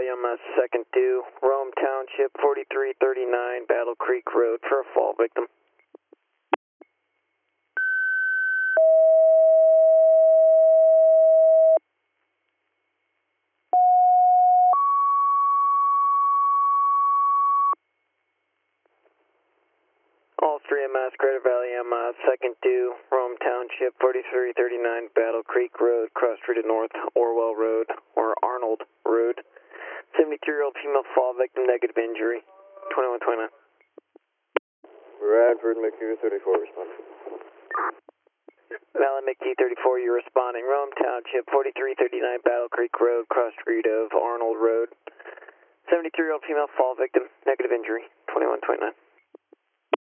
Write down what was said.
second due, Rome Township, 4339 Battle Creek Road for a fall victim. All 3MS, Crater Valley, second due, Rome Township, 4339 Battle Creek Road, cross street north, Orwell Road, or Arnold Road. 72-year-old female fall victim, negative injury, 2129. Radford, McHugh 34 responding. Valley McKee 34, you're responding. Rome Township, 4339 Battle Creek Road, cross street of Arnold Road. 72-year-old female fall victim, negative injury, 2129.